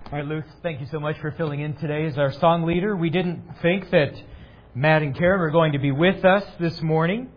All right, Luke, thank you so much for filling in today as our song leader. We didn't think that Matt and Karen were going to be with us this morning,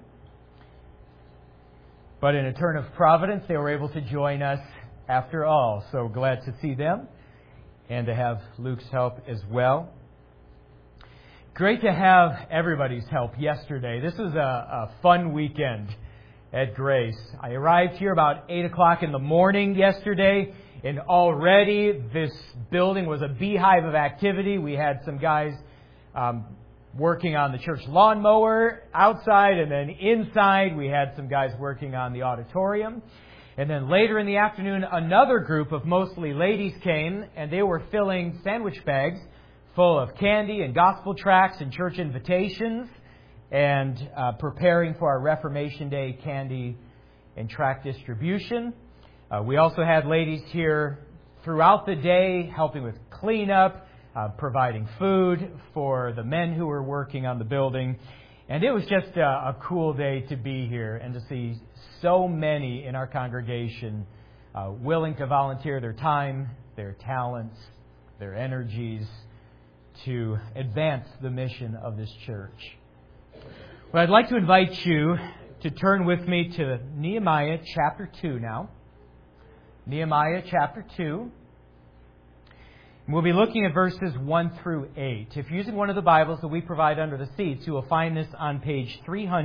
but in a turn of providence, they were able to join us after all. So glad to see them and to have Luke's help as well. Great to have everybody's help yesterday. This was a fun weekend at Grace. I arrived here about 8 o'clock in the morning yesterday, and already this building was a beehive of activity. We had some guys working on the church lawnmower outside, and then inside we had some guys working on the auditorium. And then later in the afternoon, another group of mostly ladies came, and they were filling sandwich bags full of candy and gospel tracts and church invitations, and preparing for our Reformation Day candy and tract distribution. We also had ladies here throughout the day helping with cleanup, providing food for the men who were working on the building. And it was just a cool day to be here and to see so many in our congregation willing to volunteer their time, their talents, their energies to advance the mission of this church. Well, I'd like to invite you to turn with me to Nehemiah chapter 2 now. Nehemiah chapter 2. We'll be looking at verses 1 through 8. If you're using one of the Bibles that we provide under the seats, you will find this on page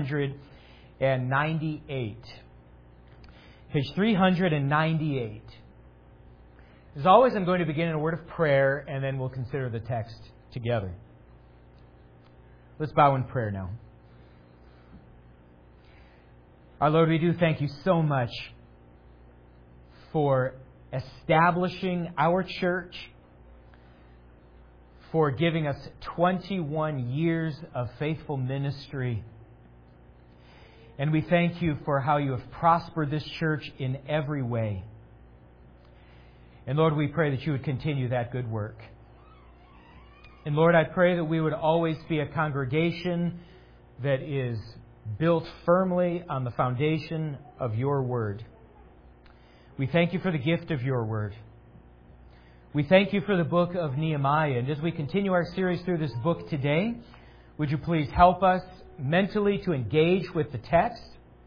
398. Page 398. As always, I'm going to begin in a word of prayer, and then we'll consider the text together. Let's bow in prayer now. Our Lord, we do thank you so much for establishing our church, for giving us 21 years of faithful ministry. And we thank you for how you have prospered this church in every way. And Lord, we pray that you would continue that good work. And Lord, I pray that we would always be a congregation that is built firmly on the foundation of your word. We thank you for the gift of your word. We thank you for the book of Nehemiah. And as we continue our series through this book today, would you please help us mentally to engage with the text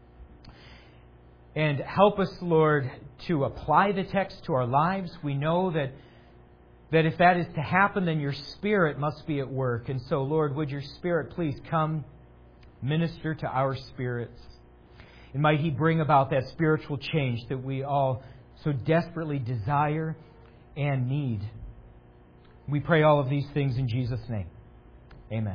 and help us, Lord, to apply the text to our lives. We know that if that is to happen, then your Spirit must be at work. And so, Lord, would your Spirit please come, minister to our spirits. And might He bring about that spiritual change that we all so desperately desire and need. We pray all of these things in Jesus' name. Amen.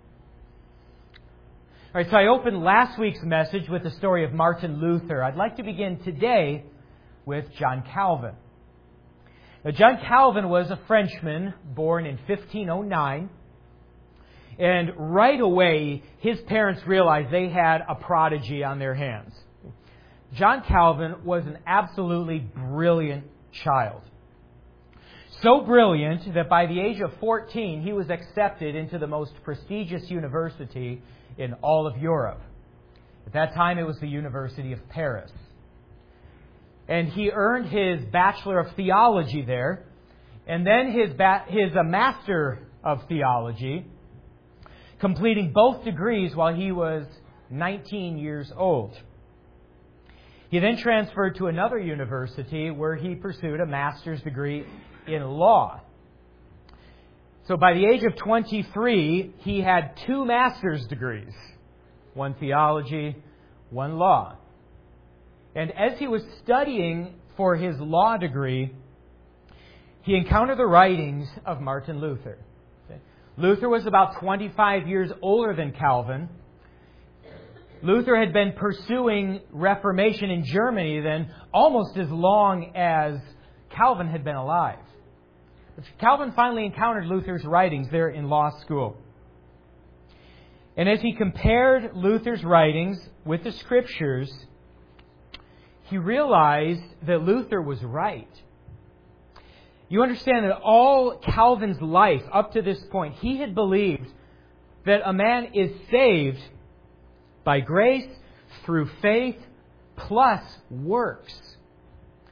All right, so I opened last week's message with the story of Martin Luther. I'd like to begin today with John Calvin. Now, John Calvin was a Frenchman born in 1509. And right away, his parents realized they had a prodigy on their hands. John Calvin was an absolutely brilliant child. So brilliant that by the age of 14, he was accepted into the most prestigious university in all of Europe. At that time, it was the University of Paris. And he earned his Bachelor of Theology there, and then his Master of Theology, completing both degrees while he was 19 years old. He then transferred to another university where he pursued a master's degree in law. So by the age of 23, he had 2 master's degrees, one theology, one law. And as he was studying for his law degree, he encountered the writings of Martin Luther. Luther was about 25 years older than Calvin. Luther had been pursuing Reformation in Germany then almost as long as Calvin had been alive. But Calvin finally encountered Luther's writings there in law school. And as he compared Luther's writings with the Scriptures, he realized that Luther was right. You understand that all Calvin's life up to this point, he had believed that a man is saved by grace through faith plus works.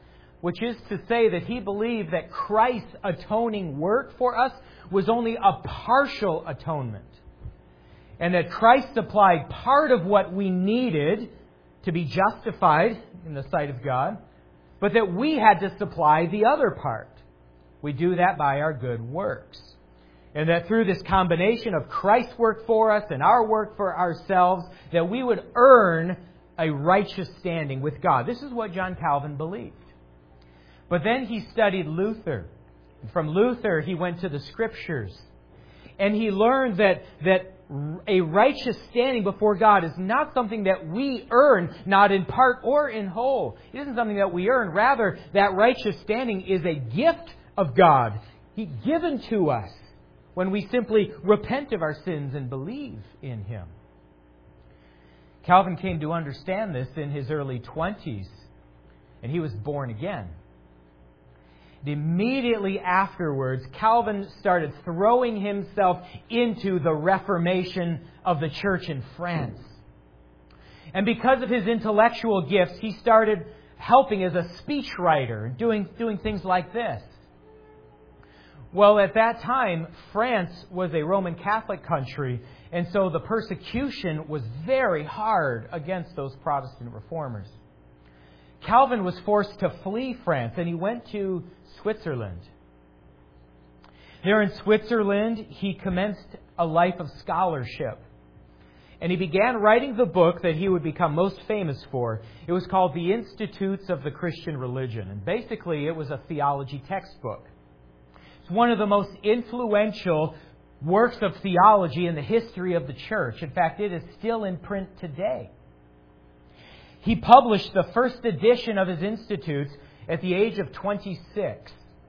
which is to say that he believed that Christ's atoning work for us was only a partial atonement, and that Christ supplied part of what we needed to be justified in the sight of God, but that we had to supply the other part. We do that by our good works. And that through this combination of Christ's work for us and our work for ourselves, that we would earn a righteous standing with God. This is what John Calvin believed. But then he studied Luther. From Luther, he went to the Scriptures. And he learned that a righteous standing before God is not something that we earn, not in part or in whole. It isn't something that we earn. Rather, that righteous standing is a gift of God, given to us when we simply repent of our sins and believe in Him. Calvin came to understand this in his early 20s, and he was born again. And immediately afterwards, Calvin started throwing himself into the Reformation of the church in France. And because of his intellectual gifts, he started helping as a speechwriter, doing things like this. Well, at that time, France was a Roman Catholic country, and so the persecution was very hard against those Protestant reformers. Calvin was forced to flee France, and he went to Switzerland. There in Switzerland, he commenced a life of scholarship. And he began writing the book that he would become most famous for. It was called The Institutes of the Christian Religion. And basically, it was a theology textbook. It's one of the most influential works of theology in the history of the church. In fact, it is still in print today. He published the first edition of his Institutes at the age of 26.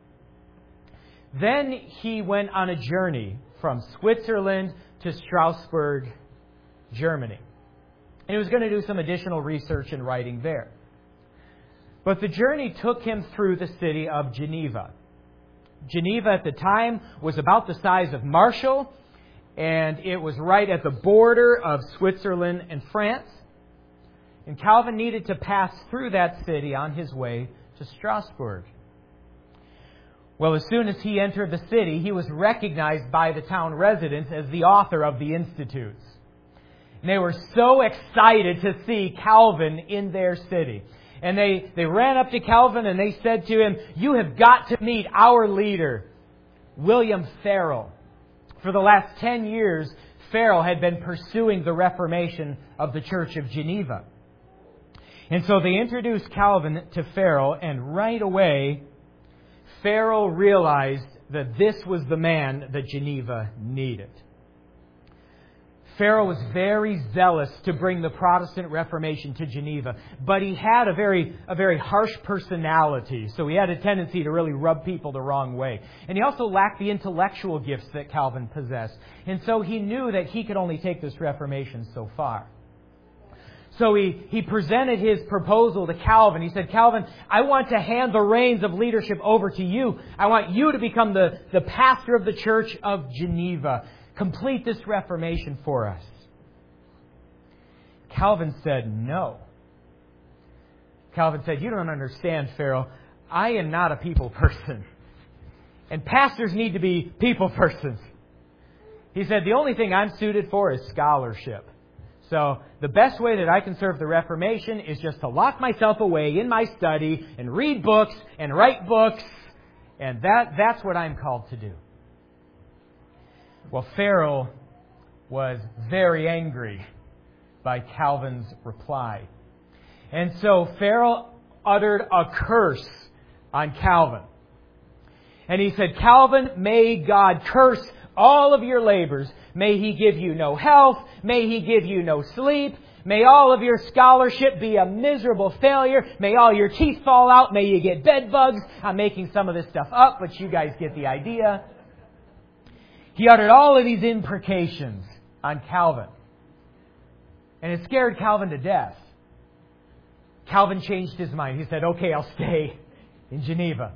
Then he went on a journey from Switzerland to Strasbourg, Germany. And he was going to do some additional research and writing there. But the journey took him through the city of Geneva. Geneva at the time was about the size of Marshall, and it was right at the border of Switzerland and France. And Calvin needed to pass through that city on his way to Strasbourg. Well, as soon as he entered the city, he was recognized by the town residents as the author of the Institutes. And they were so excited to see Calvin in their city. And they ran up to Calvin and they said to him, "You have got to meet our leader, William Farel." For the last 10 years, Farel had been pursuing the Reformation of the Church of Geneva. And so they introduced Calvin to Farel, and right away, Farel realized that this was the man that Geneva needed. Farel was very zealous to bring the Protestant Reformation to Geneva, but he had a very harsh personality, so he had a tendency to really rub people the wrong way. And he also lacked the intellectual gifts that Calvin possessed. And so he knew that he could only take this Reformation so far. So he presented his proposal to Calvin. He said, "Calvin, I want to hand the reins of leadership over to you. I want you to become the pastor of the Church of Geneva. Complete this Reformation for us." Calvin said no. Calvin said, "You don't understand, Farel. I am not a people person. And pastors need to be people persons." He said, "The only thing I'm suited for is scholarship. So the best way that I can serve the Reformation is just to lock myself away in my study and read books and write books. And that's what I'm called to do." Well, Farel was very angry by Calvin's reply. And so Farel uttered a curse on Calvin. And he said, "Calvin, may God curse all of your labors. May He give you no health. May He give you no sleep. May all of your scholarship be a miserable failure. May all your teeth fall out. May you get bed bugs." I'm making some of this stuff up, but you guys get the idea. He uttered all of these imprecations on Calvin. And it scared Calvin to death. Calvin changed his mind. He said, "Okay, I'll stay in Geneva."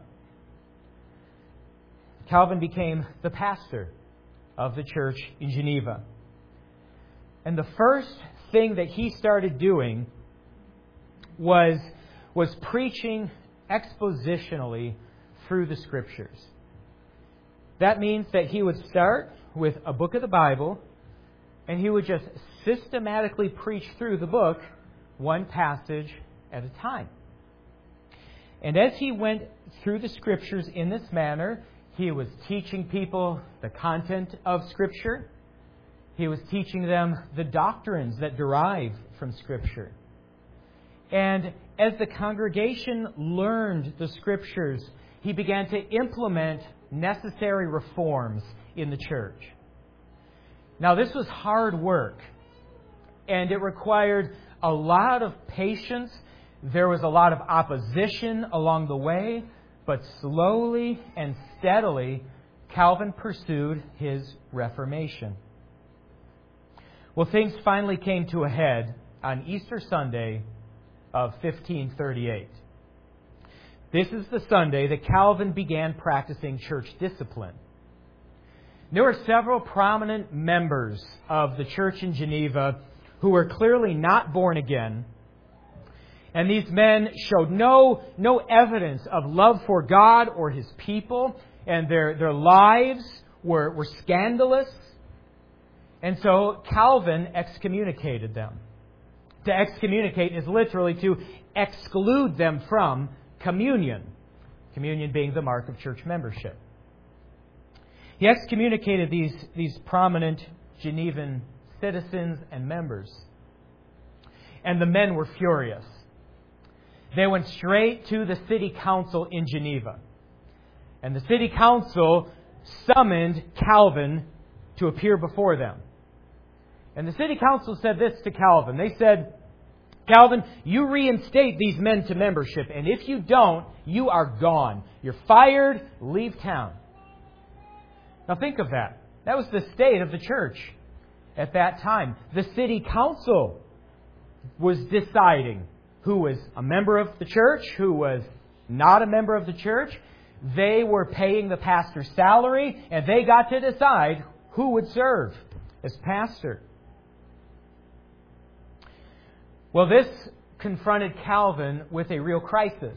Calvin became the pastor of the church in Geneva. And the first thing that he started doing was preaching expositionally through the Scriptures. That means that he would start with a book of the Bible, and he would just systematically preach through the book, one passage at a time. And as he went through the Scriptures in this manner, he was teaching people the content of Scripture. He was teaching them the doctrines that derive from Scripture. And as the congregation learned the Scriptures, he began to implement necessary reforms in the church. Now, this was hard work, and it required a lot of patience. There was a lot of opposition along the way, but slowly and steadily, Calvin pursued his Reformation. Well, things finally came to a head on Easter Sunday of 1538. This is the Sunday that Calvin began practicing church discipline. There were several prominent members of the church in Geneva who were clearly not born again. And these men showed no evidence of love for God or His people, and their lives were scandalous. And so Calvin excommunicated them. To excommunicate is literally to exclude them from communion. Communion being the mark of church membership. He excommunicated these prominent Genevan citizens and members. And the men were furious. They went straight to the city council in Geneva. And the city council summoned Calvin to appear before them. And the city council said this to Calvin. They said, Calvin, you reinstate these men to membership, and if you don't, you are gone. You're fired, leave town. Now think of that. That was the state of the church at that time. The city council was deciding who was a member of the church, who was not a member of the church. They were paying the pastor's salary, and they got to decide who would serve as pastor. Well, this confronted Calvin with a real crisis.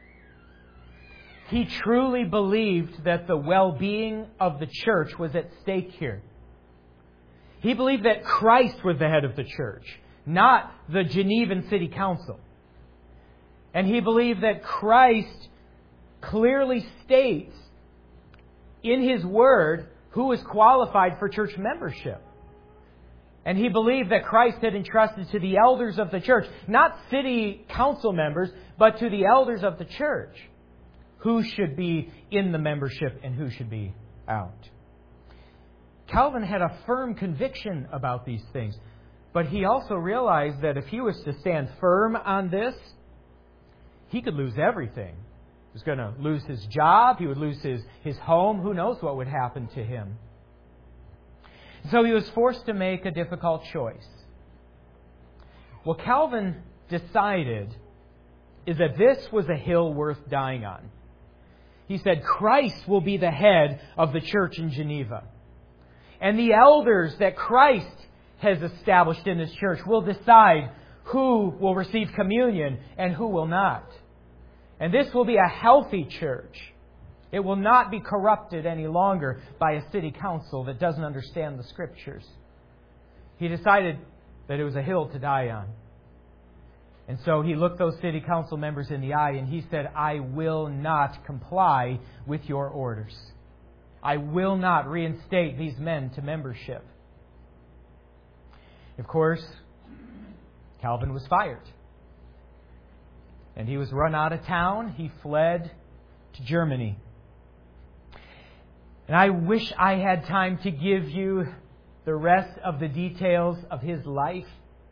He truly believed that the well-being of the church was at stake here. He believed that Christ was the head of the church, not the Genevan City Council. And he believed that Christ clearly states in His Word who is qualified for church membership. And he believed that Christ had entrusted to the elders of the church, not city council members, but to the elders of the church, who should be in the membership and who should be out. Calvin had a firm conviction about these things, but he also realized that if he was to stand firm on this, he could lose everything. He was going to lose his job, he would lose his home, who knows what would happen to him. So he was forced to make a difficult choice. What Calvin decided is that this was a hill worth dying on. He said, Christ will be the head of the church in Geneva. And the elders that Christ has established in His church will decide who will receive communion and who will not. And this will be a healthy church. It will not be corrupted any longer by a city council that doesn't understand the Scriptures. He decided that it was a hill to die on. And so he looked those city council members in the eye and he said, I will not comply with your orders. I will not reinstate these men to membership. Of course, Calvin was fired. And he was run out of town. He fled to Germany. And I wish I had time to give you the rest of the details of his life.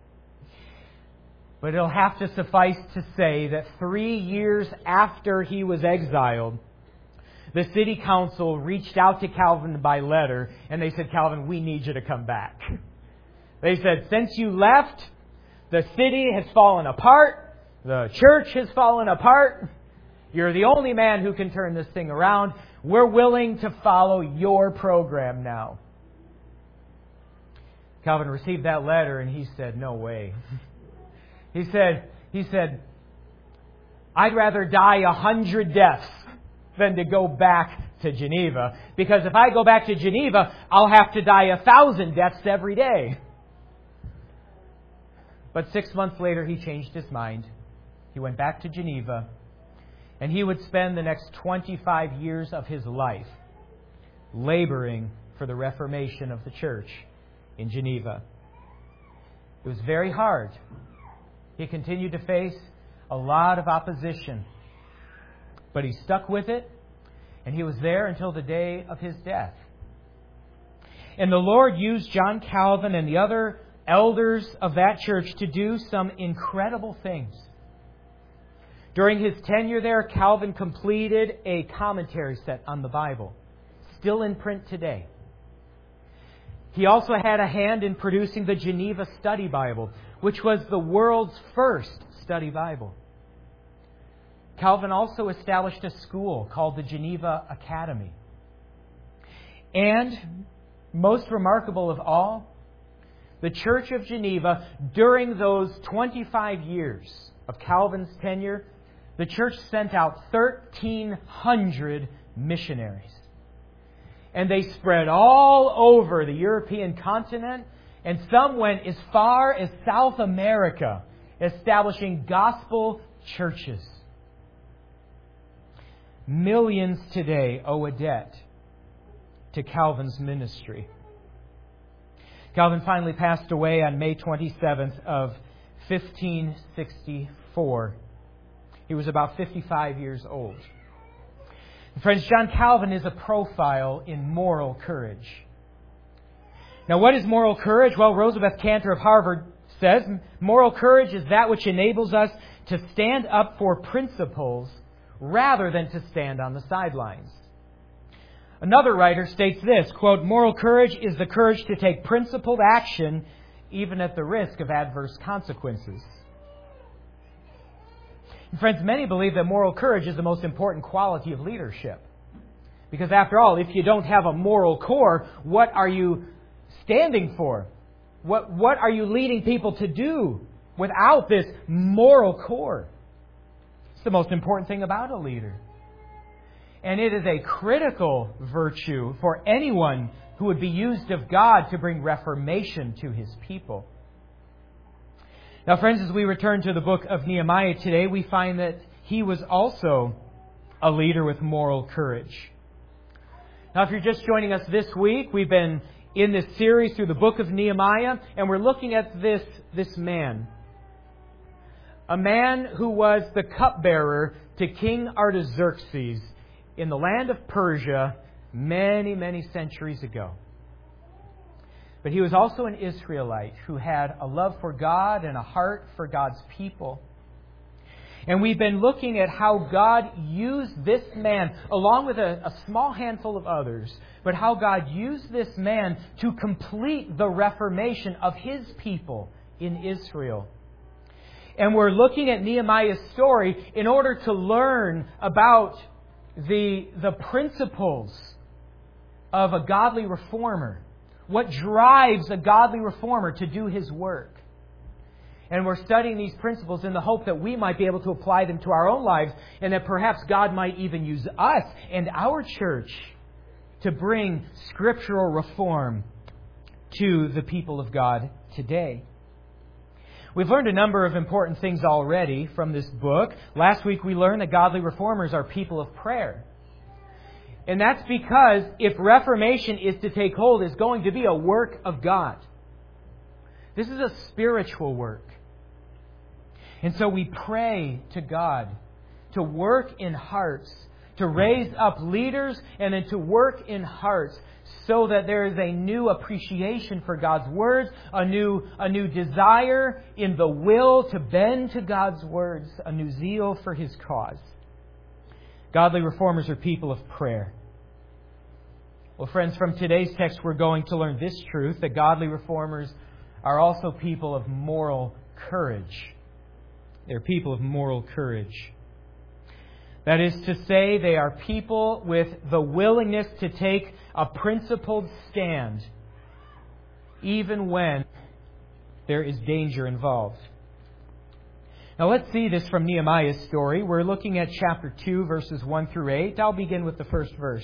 But it'll have to suffice to say that 3 years after he was exiled, the city council reached out to Calvin by letter and they said, Calvin, we need you to come back. They said, since you left, the city has fallen apart. The church has fallen apart. You're the only man who can turn this thing around. We're willing to follow your program now. Calvin received that letter and he said, no way. He said, I'd rather die 100 deaths than to go back to Geneva. Because if I go back to Geneva, I'll have to die 1,000 deaths every day. But 6 months later, he changed his mind. He went back to Geneva, and he would spend the next 25 years of his life laboring for the reformation of the church in Geneva. It was very hard. He continued to face a lot of opposition, but he stuck with it, and he was there until the day of his death. And the Lord used John Calvin and the other elders of that church to do some incredible things. During his tenure there, Calvin completed a commentary set on the Bible, still in print today. He also had a hand in producing the Geneva Study Bible, which was the world's first study Bible. Calvin also established a school called the Geneva Academy. And, most remarkable of all, the Church of Geneva, during those 25 years of Calvin's tenure, the church sent out 1,300 missionaries. And they spread all over the European continent, and some went as far as South America, establishing gospel churches. Millions today owe a debt to Calvin's ministry. Calvin finally passed away on May 27th of 1564. He was about 55 years old. Friends, John Calvin is a profile in moral courage. Now, what is moral courage? Well, Rosabeth Cantor of Harvard says, moral courage is that which enables us to stand up for principles rather than to stand on the sidelines. Another writer states this, quote, moral courage is the courage to take principled action even at the risk of adverse consequences. And friends, many believe that moral courage is the most important quality of leadership. Because after all, if you don't have a moral core, what are you standing for? What are you leading people to do without this moral core? It's the most important thing about a leader. And it is a critical virtue for anyone who would be used of God to bring reformation to His people. Now, friends, as we return to the book of Nehemiah today, we find that he was also a leader with moral courage. Now, if you're just joining us this week, we've been in this series through the book of Nehemiah, and we're looking at this man. A man who was the cupbearer to King Artaxerxes in the land of Persia many, many centuries ago. But he was also an Israelite who had a love for God and a heart for God's people. And we've been looking at how God used this man, along with a small handful of others, but how God used this man to complete the reformation of His people in Israel. And we're looking at Nehemiah's story in order to learn about the principles of a godly reformer. What drives a godly reformer to do his work? And we're studying these principles in the hope that we might be able to apply them to our own lives, and that perhaps God might even use us and our church to bring scriptural reform to the people of God today. We've learned a number of important things already from this book. Last week we learned that godly reformers are people of prayer. And that's because if reformation is to take hold, it's going to be a work of God. This is a spiritual work. And so we pray to God to work in hearts, to raise up leaders, and then to work in hearts so that there is a new appreciation for God's words, a new desire in the will to bend to God's words, a new zeal for His cause. Godly reformers are people of prayer. Well, friends, from today's text we're going to learn this truth, that godly reformers are also people of moral courage. They're people of moral courage. That is to say, they are people with the willingness to take a principled stand, even when there is danger involved. Now let's see this from Nehemiah's story. We're looking at chapter 2, verses 1 through 8. I'll begin with the first verse.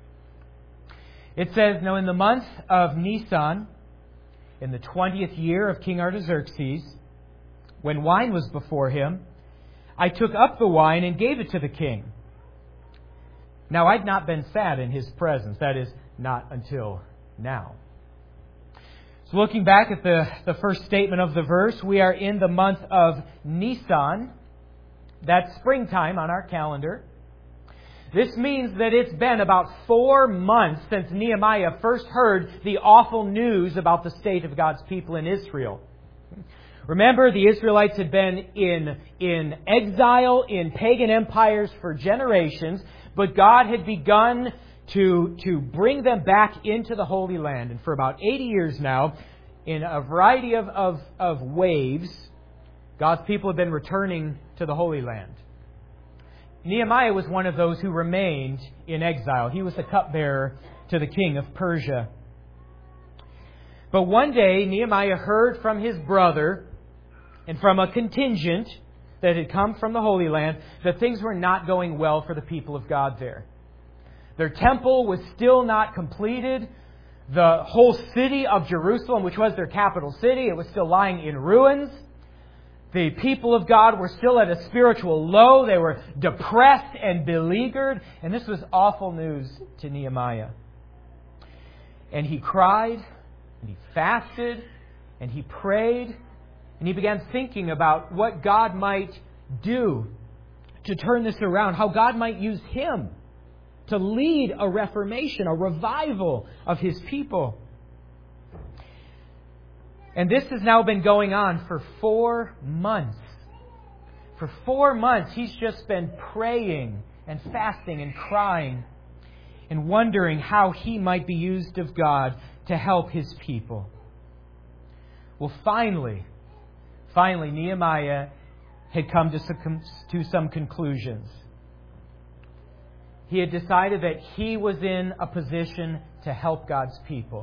It says, "Now in the month of Nisan, in the 20th year of King Artaxerxes, when wine was before him, I took up the wine and gave it to the king. Now I'd not been sad in his presence," that is, not until now. So looking back at the first statement of the verse, we are in the month of Nisan. That's springtime on our calendar. This means that it's been about 4 months since Nehemiah first heard the awful news about the state of God's people in Israel. Remember, the Israelites had been in exile in pagan empires for generations, but God had begun to bring them back into the Holy Land. And for about 80 years now, in a variety of waves, God's people have been returning to the Holy Land. Nehemiah was one of those who remained in exile. He was the cupbearer to the king of Persia. But one day, Nehemiah heard from his brother and from a contingent that had come from the Holy Land that things were not going well for the people of God there. Their temple was still not completed. The whole city of Jerusalem, which was their capital city, it was still lying in ruins. The people of God were still at a spiritual low. They were depressed and beleaguered. And this was awful news to Nehemiah. And he cried, and he fasted, and he prayed, and he began thinking about what God might do to turn this around, how God might use him to lead a reformation, a revival of his people. And this has now been going on for 4 months. For 4 months, he's just been praying and fasting and crying and wondering how he might be used of God to help his people. Well, finally, Nehemiah had come to some conclusions. He had decided that he was in a position to help God's people.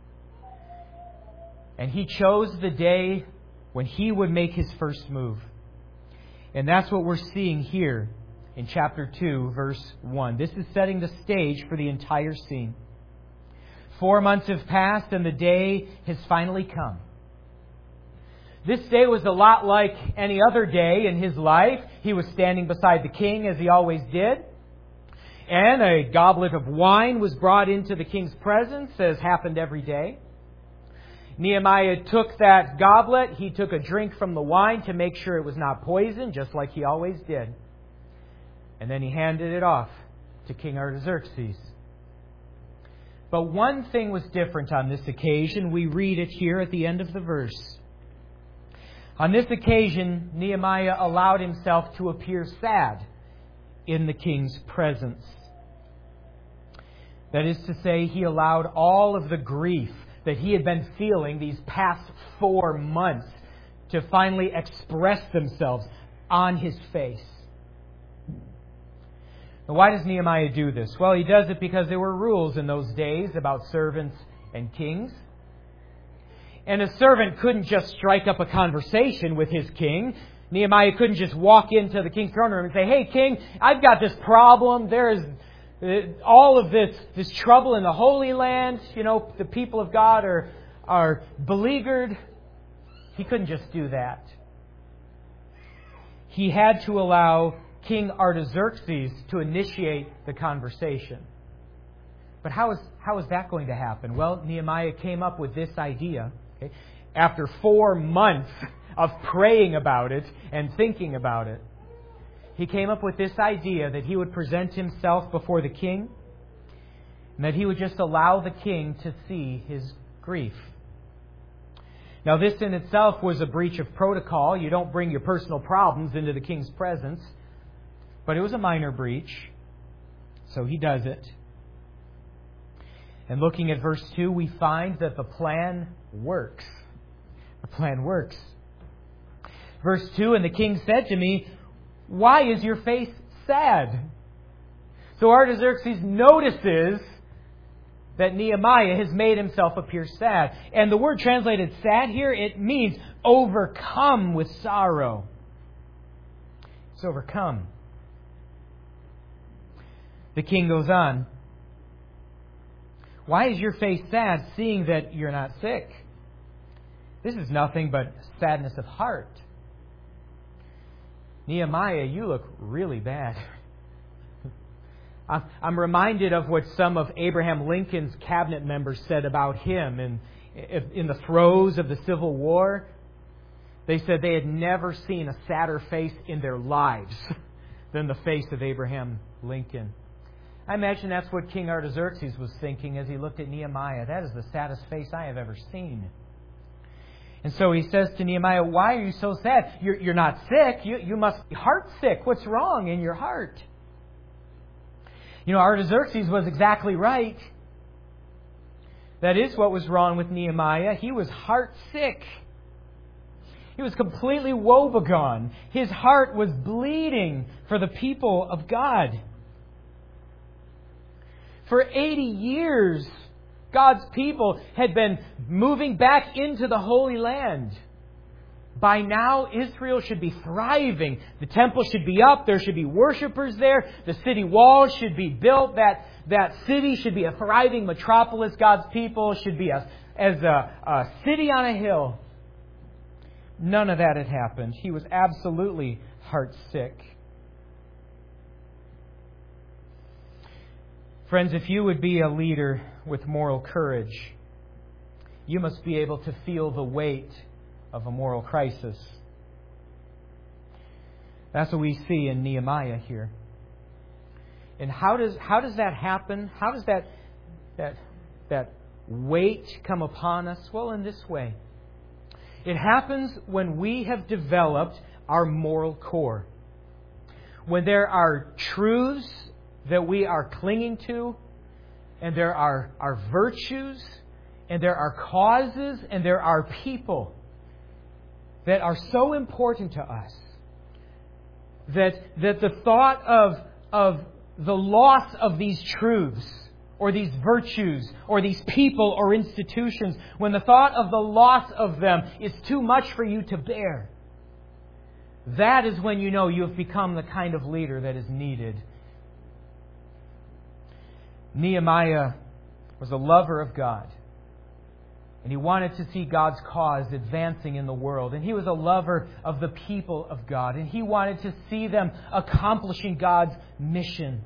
And he chose the day when he would make his first move. And that's what we're seeing here in chapter 2, verse 1. This is setting the stage for the entire scene. 4 months have passed and the day has finally come. This day was a lot like any other day in his life. He was standing beside the king as he always did. And a goblet of wine was brought into the king's presence, as happened every day. Nehemiah took that goblet. He took a drink from the wine to make sure it was not poison, just like he always did. And then he handed it off to King Artaxerxes. But one thing was different on this occasion. We read it here at the end of the verse. On this occasion, Nehemiah allowed himself to appear sad in the king's presence. That is to say, he allowed all of the grief that he had been feeling these past 4 months to finally express themselves on his face. Now, why does Nehemiah do this? Well, he does it because there were rules in those days about servants and kings. And a servant couldn't just strike up a conversation with his king. Nehemiah couldn't just walk into the king's throne room and say, "Hey, king, I've got this problem. There is all of this trouble in the Holy Land. The people of God are beleaguered." He couldn't just do that. He had to allow King Artaxerxes to initiate the conversation. But how is that going to happen? Well, Nehemiah came up with this idea. Okay? After 4 months of praying about it and thinking about it, he came up with this idea that he would present himself before the king and that he would just allow the king to see his grief. Now, this in itself was a breach of protocol. You don't bring your personal problems into the king's presence. But it was a minor breach, so he does it. And looking at verse 2, we find that the plan works. The plan works. Verse 2, "And the king said to me, 'Why is your face sad?'" So Artaxerxes notices that Nehemiah has made himself appear sad. And the word translated sad here, it means overcome with sorrow. It's overcome. The king goes on. Why is your face sad, seeing that you're not sick? This is nothing but sadness of heart. Nehemiah, you look really bad. I'm reminded of what some of Abraham Lincoln's cabinet members said about him in the throes of the Civil War. They said they had never seen a sadder face in their lives than the face of Abraham Lincoln. I imagine that's what King Artaxerxes was thinking as he looked at Nehemiah. That is the saddest face I have ever seen. And so he says to Nehemiah, why are you so sad? You're not sick. You must be heart sick. What's wrong in your heart? You know, Artaxerxes was exactly right. That is what was wrong with Nehemiah. He was heart sick. He was completely woebegone. His heart was bleeding for the people of God. For 80 years, God's people had been moving back into the Holy Land. By now, Israel should be thriving. The temple should be up. There should be worshipers there. The city walls should be built. That city should be a thriving metropolis. God's people should be a city on a hill. None of that had happened. He was absolutely heart sick. Friends, if you would be a leader with moral courage, you must be able to feel the weight of a moral crisis. That's what we see in Nehemiah here. And how does that happen? How does that weight come upon us? Well, in this way. It happens when we have developed our moral core. When there are truths that we are clinging to, and there are virtues, and there are causes, and there are people that are so important to us that the thought of the loss of these truths or these virtues or these people or institutions, when the thought of the loss of them is too much for you to bear, that is when you know you have become the kind of leader that is needed. Nehemiah was a lover of God. And he wanted to see God's cause advancing in the world. And he was a lover of the people of God. And he wanted to see them accomplishing God's mission.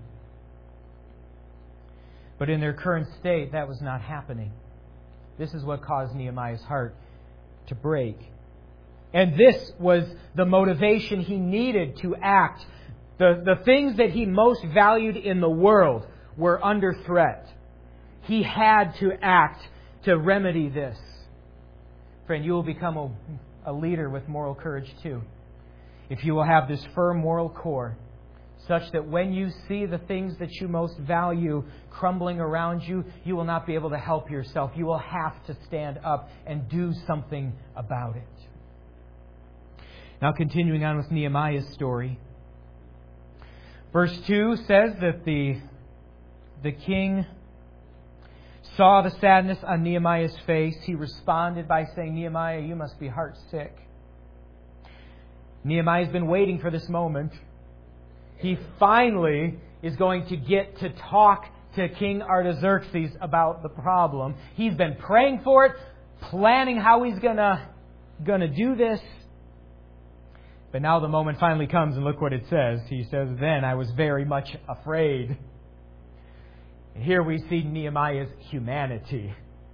But in their current state, that was not happening. This is what caused Nehemiah's heart to break. And this was the motivation he needed to act. The things that he most valued in the world were under threat. He had to act to remedy this. Friend, you will become a leader with moral courage too. If you will have this firm moral core, such that when you see the things that you most value crumbling around you, you will not be able to help yourself. You will have to stand up and do something about it. Now, continuing on with Nehemiah's story. Verse 2 says that the king saw the sadness on Nehemiah's face. He responded by saying, Nehemiah, you must be heart sick. Nehemiah's been waiting for this moment. He finally is going to get to talk to King Artaxerxes about the problem. He's been praying for it, planning how he's gonna do this. But now the moment finally comes, and look what it says. He says, then I was very much afraid. Here we see Nehemiah's humanity.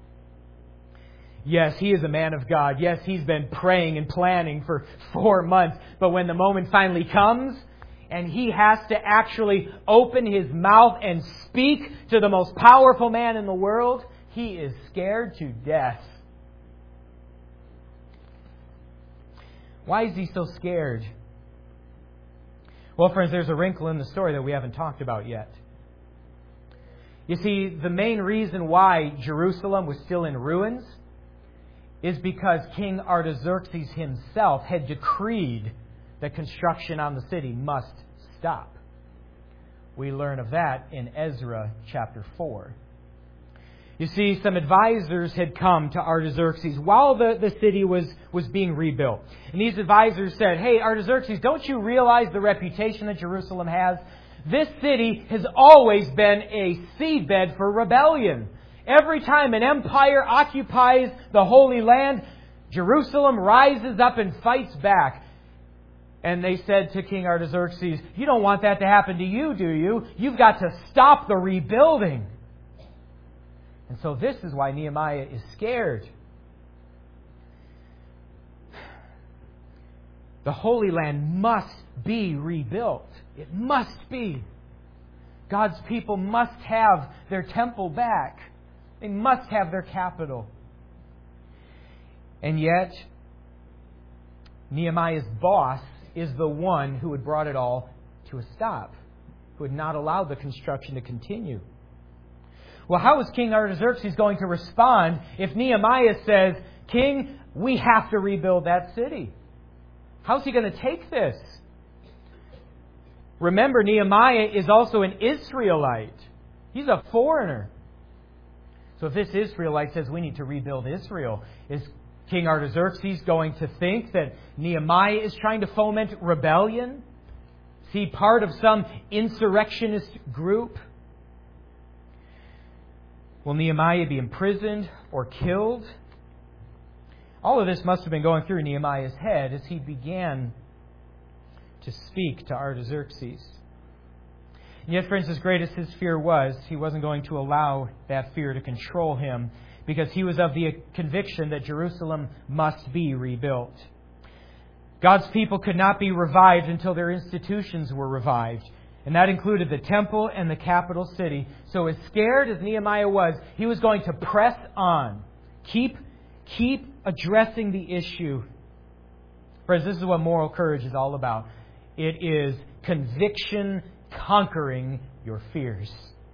Yes, he is a man of God. Yes, he's been praying and planning for 4 months. But when the moment finally comes, and he has to actually open his mouth and speak to the most powerful man in the world, he is scared to death. Why is he so scared? Well, friends, there's a wrinkle in the story that we haven't talked about yet. You see, the main reason why Jerusalem was still in ruins is because King Artaxerxes himself had decreed that construction on the city must stop. We learn of that in Ezra chapter 4. You see, some advisors had come to Artaxerxes while the city was being rebuilt. And these advisors said, "Hey, Artaxerxes, don't you realize the reputation that Jerusalem has? This city has always been a seedbed for rebellion. Every time an empire occupies the Holy Land, Jerusalem rises up and fights back." And they said to King Artaxerxes, "You don't want that to happen to you, do you? You've got to stop the rebuilding." And so this is why Nehemiah is scared. The Holy Land must be rebuilt. It must be. God's people must have their temple back. They must have their capital. And yet, Nehemiah's boss is the one who had brought it all to a stop, who had not allowed the construction to continue. Well, how is King Artaxerxes going to respond if Nehemiah says, "King, we have to rebuild that city"? How's he going to take this? Remember, Nehemiah is also an Israelite. He's a foreigner. So if this Israelite says we need to rebuild Israel, is King Artaxerxes going to think that Nehemiah is trying to foment rebellion? Is he part of some insurrectionist group? Will Nehemiah be imprisoned or killed? All of this must have been going through Nehemiah's head as he began to speak to Artaxerxes. And yet, friends, as great as his fear was, he wasn't going to allow that fear to control him, because he was of the conviction that Jerusalem must be rebuilt. God's people could not be revived until their institutions were revived. And that included the temple and the capital city. So as scared as Nehemiah was, he was going to press on. Keep addressing the issue. Friends, this is what moral courage is all about. It is conviction conquering your fears.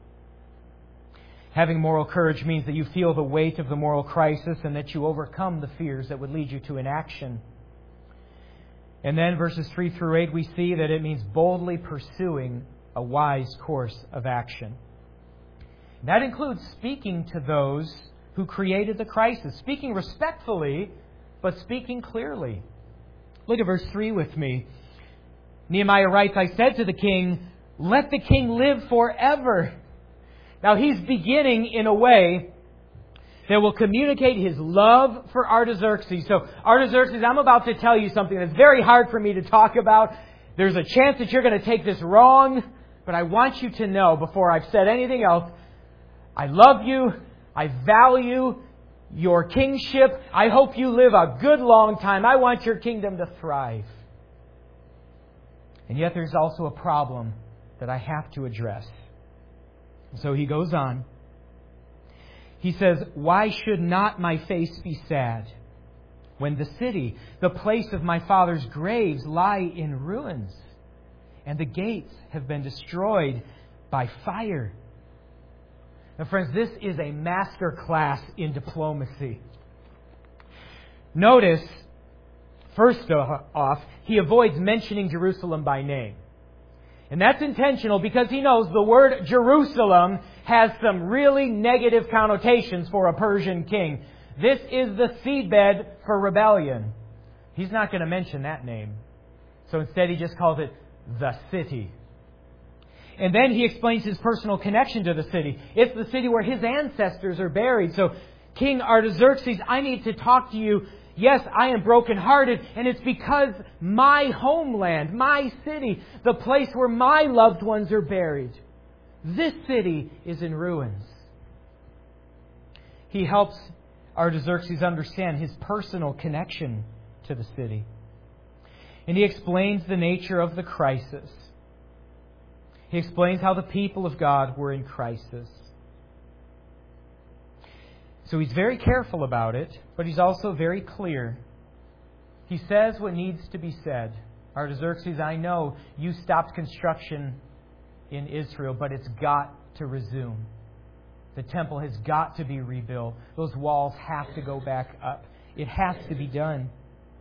Having moral courage means that you feel the weight of the moral crisis and that you overcome the fears that would lead you to inaction. And then verses 3 through 8, we see that it means boldly pursuing a wise course of action. That includes speaking to those who created the crisis, speaking respectfully, but speaking clearly. Look at verse 3 with me. Nehemiah writes, "I said to the king, 'Let the king live forever.'" Now he's beginning in a way that will communicate his love for Artaxerxes. So, Artaxerxes, I'm about to tell you something that's very hard for me to talk about. There's a chance that you're going to take this wrong, but I want you to know, before I've said anything else, I love you. I value your kingship. I hope you live a good long time. I want your kingdom to thrive. And yet there's also a problem that I have to address. So he goes on. He says, "Why should not my face be sad when the city, the place of my father's graves, lie in ruins, and the gates have been destroyed by fire?" Now, friends, this is a master class in diplomacy. Notice, first off, he avoids mentioning Jerusalem by name. And that's intentional because he knows the word Jerusalem has some really negative connotations for a Persian king. This is the seedbed for rebellion. He's not going to mention that name. So instead he just calls it the city. And then he explains his personal connection to the city. It's the city where his ancestors are buried. So, King Artaxerxes, I need to talk to you. Yes, I am brokenhearted, and it's because my homeland, my city, the place where my loved ones are buried, this city is in ruins. He helps Artaxerxes understand his personal connection to the city. And he explains the nature of the crisis. He explains how the people of God were in crisis. So he's very careful about it, but he's also very clear. He says what needs to be said. Artaxerxes, I know you stopped construction in Israel, but it's got to resume. The temple has got to be rebuilt. Those walls have to go back up. It has to be done.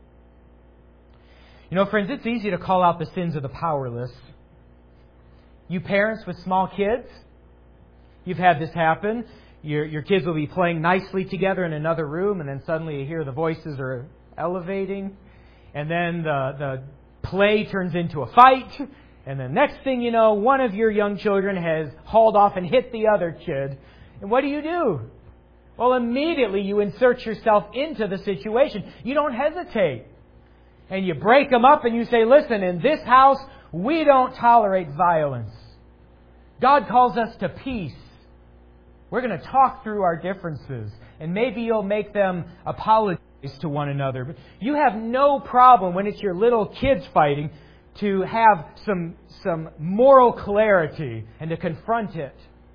You know, friends, it's easy to call out the sins of the powerless. You parents with small kids, you've had this happen. Your kids will be playing nicely together in another room, and then suddenly you hear the voices are elevating. And then the play turns into a fight. And the next thing you know, one of your young children has hauled off and hit the other kid. And what do? Well, immediately you insert yourself into the situation. You don't hesitate. And you break them up and you say, listen, in this house, we don't tolerate violence. God calls us to peace. We're going to talk through our differences. And maybe you'll make them apologize to one another. But you have no problem when it's your little kids fighting to have some moral clarity and to confront it.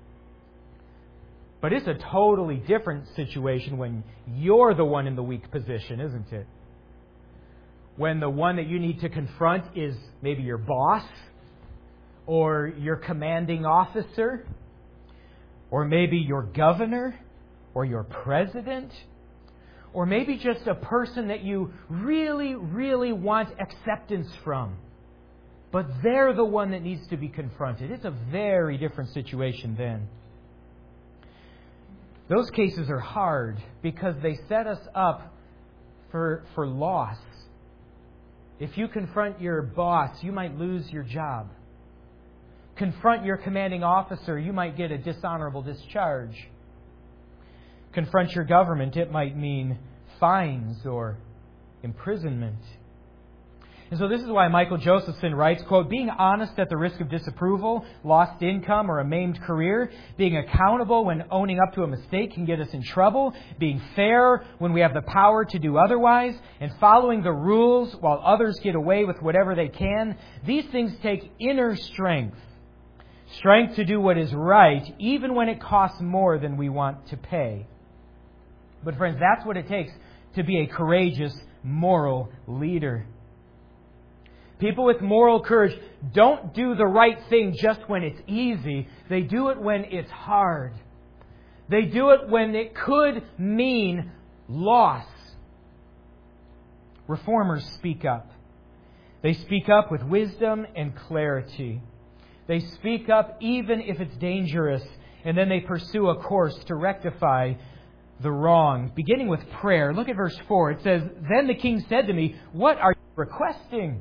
But it's a totally different situation when you're the one in the weak position, isn't it? When the one that you need to confront is maybe your boss or your commanding officer or maybe your governor or your president or maybe just a person that you really, really want acceptance from. But they're the one that needs to be confronted. It's a very different situation then. Those cases are hard because they set us up for loss. If you confront your boss, you might lose your job. Confront your commanding officer, you might get a dishonorable discharge. Confront your government, it might mean fines or imprisonment. And so this is why Michael Josephson writes, quote, being honest at the risk of disapproval, lost income, or a maimed career, being accountable when owning up to a mistake can get us in trouble, being fair when we have the power to do otherwise, and following the rules while others get away with whatever they can, these things take inner strength. Strength to do what is right, even when it costs more than we want to pay. But friends, that's what it takes to be a courageous, moral leader. People with moral courage don't do the right thing just when it's easy. They do it when it's hard. They do it when it could mean loss. Reformers speak up. They speak up with wisdom and clarity. They speak up even if it's dangerous, and then they pursue a course to rectify the wrong. Beginning with prayer, look at verse 4. It says, then the king said to me, what are you requesting?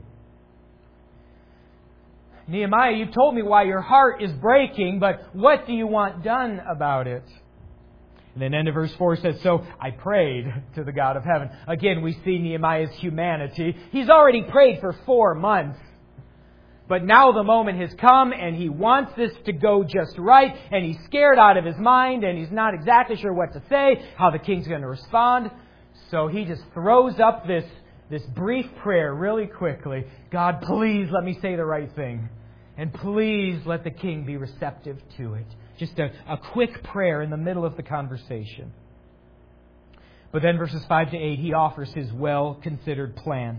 Nehemiah, you've told me why your heart is breaking, but what do you want done about it? And then end of verse 4 says, so I prayed to the God of heaven. Again, we see Nehemiah's humanity. He's already prayed for 4 months. But now the moment has come and he wants this to go just right, and he's scared out of his mind and he's not exactly sure what to say, how the king's going to respond. So he just throws up this brief prayer really quickly. God, please let me say the right thing. And please let the king be receptive to it. Just a quick prayer in the middle of the conversation. But then verses 5 to 8, he offers his well-considered plan.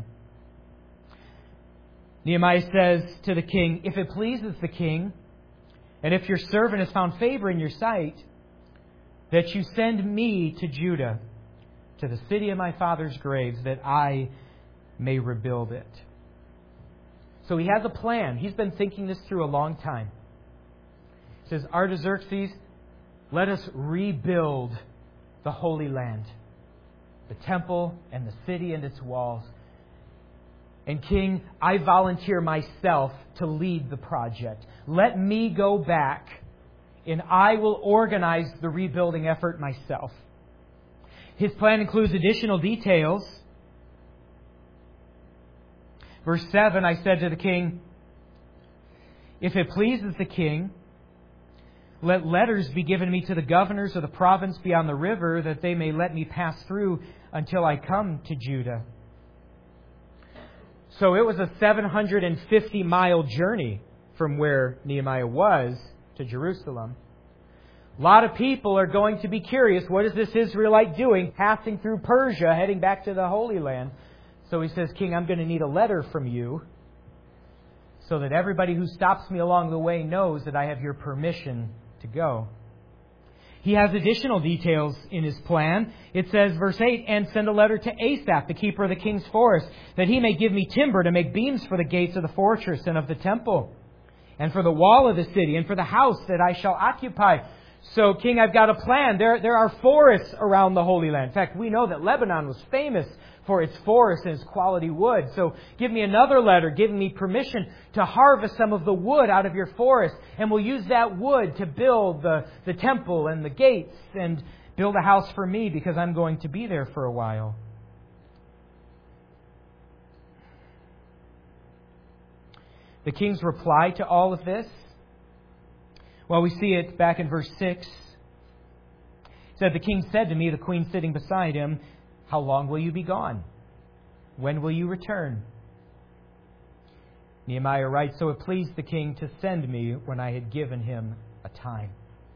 Nehemiah says to the king, if it pleases the king, and if your servant has found favor in your sight, that you send me to Judah, to the city of my father's graves, that I may rebuild it. So he has a plan. He's been thinking this through a long time. He says, Artaxerxes, let us rebuild the Holy Land, the temple and the city and its walls. And King, I volunteer myself to lead the project. Let me go back and I will organize the rebuilding effort myself. His plan includes additional details. Verse 7, I said to the king, if it pleases the king, let letters be given me to the governors of the province beyond the river, that they may let me pass through until I come to Judah. So it was a 750-mile journey from where Nehemiah was to Jerusalem. A lot of people are going to be curious, what is this Israelite doing, passing through Persia, heading back to the Holy Land? So he says, King, I'm going to need a letter from you so that everybody who stops me along the way knows that I have your permission to go. He has additional details in his plan. It says, verse 8, and send a letter to Asaph, the keeper of the king's forest, that he may give me timber to make beams for the gates of the fortress and of the temple, and for the wall of the city, and for the house that I shall occupy. So, King, I've got a plan. There are forests around the Holy Land. In fact, we know that Lebanon was famous for its forests and its quality wood. So give me another letter giving me permission to harvest some of the wood out of your forest. And we'll use that wood to build the temple and the gates and build a house for me because I'm going to be there for a while. The king's reply to all of this, well, we see it back in verse 6. It said, the king said to me, the queen sitting beside him, how long will you be gone? When will you return? Nehemiah writes, so it pleased the king to send me when I had given him a time.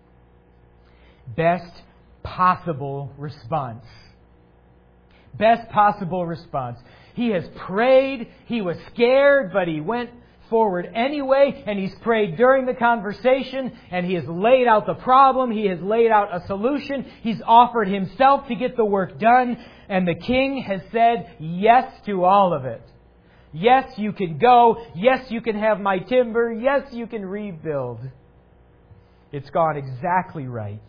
Best possible response. Best possible response. He has prayed, he was scared, but he went forward anyway, and he's prayed during the conversation, and he has laid out the problem, he has laid out a solution, he's offered himself to get the work done, and the king has said yes to all of it. Yes, you can go. Yes, you can have my timber. Yes, you can rebuild. It's gone exactly right.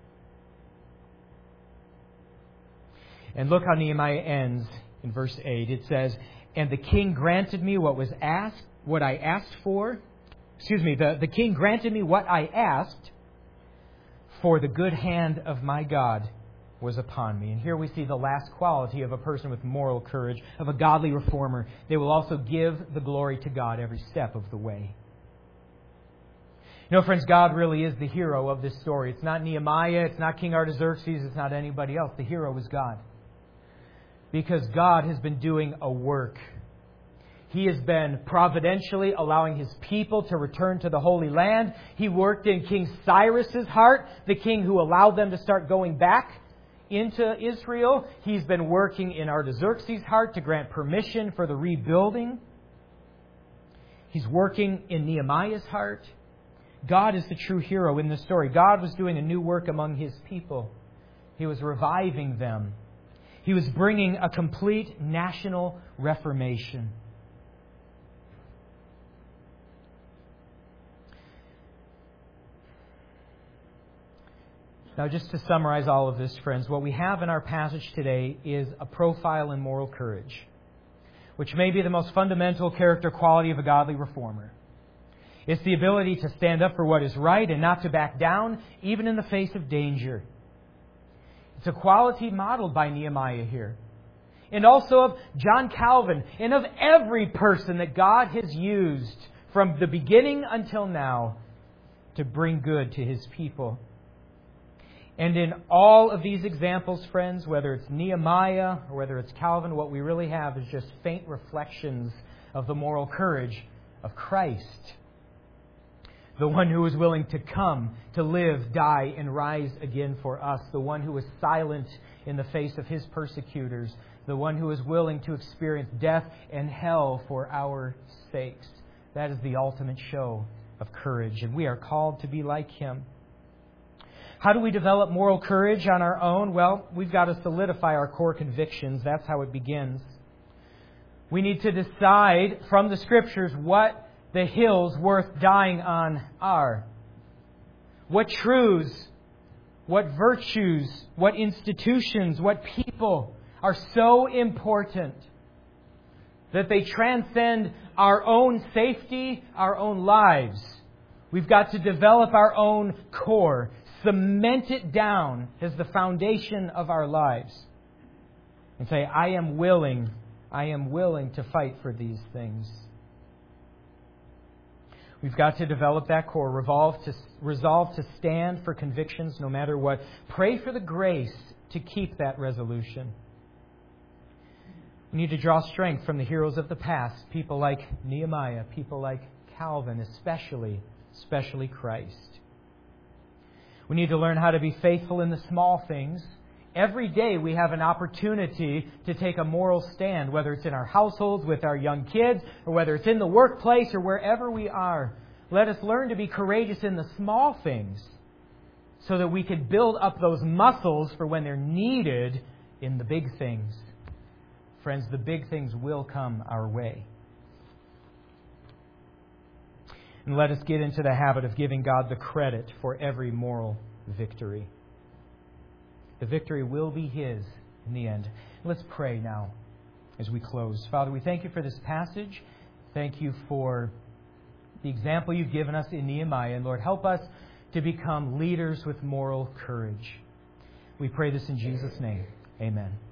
And look how Nehemiah ends in verse 8. It says, and the king granted me what I asked for. The king granted me what I asked, for the good hand of my God was upon me. And here we see the last quality of a person with moral courage, of a godly reformer. They will also give the glory to God every step of the way. You know, friends, God really is the hero of this story. It's not Nehemiah, it's not King Artaxerxes, it's not anybody else. The hero is God. Because God has been doing a work. He has been providentially allowing His people to return to the Holy Land. He worked in King Cyrus's heart, the king who allowed them to start going back into Israel. He's been working in Artaxerxes' heart to grant permission for the rebuilding. He's working in Nehemiah's heart. God is the true hero in this story. God was doing a new work among His people. He was reviving them. He was bringing a complete national reformation. Now, just to summarize all of this, friends, what we have in our passage today is a profile in moral courage, which may be the most fundamental character quality of a godly reformer. It's the ability to stand up for what is right and not to back down, even in the face of danger. It's a quality modeled by Nehemiah here. And also of John Calvin, and of every person that God has used from the beginning until now to bring good to His people. And in all of these examples, friends, whether it's Nehemiah or whether it's Calvin, what we really have is just faint reflections of the moral courage of Christ. The one who was willing to come, to live, die, and rise again for us. The one who was silent in the face of His persecutors. The one who was willing to experience death and hell for our sakes. That is the ultimate show of courage, and we are called to be like Him. How do we develop moral courage on our own? Well, we've got to solidify our core convictions. That's how it begins. We need to decide from the Scriptures what the hills worth dying on are. What truths, what virtues, what institutions, what people are so important that they transcend our own safety, our own lives. We've got to develop our own core. Cement it down as the foundation of our lives. And say, I am willing to fight for these things. We've got to develop that core. Resolve to stand for convictions no matter what. Pray for the grace to keep that resolution. We need to draw strength from the heroes of the past. People like Nehemiah, people like Calvin, especially Christ. We need to learn how to be faithful in the small things. Every day we have an opportunity to take a moral stand, whether it's in our households, with our young kids, or whether it's in the workplace or wherever we are. Let us learn to be courageous in the small things so that we can build up those muscles for when they're needed in the big things. Friends, the big things will come our way. And let us get into the habit of giving God the credit for every moral victory. The victory will be His in the end. Let's pray now as we close. Father, we thank You for this passage. Thank You for the example You've given us in Nehemiah. And Lord, help us to become leaders with moral courage. We pray this in Jesus' name. Amen.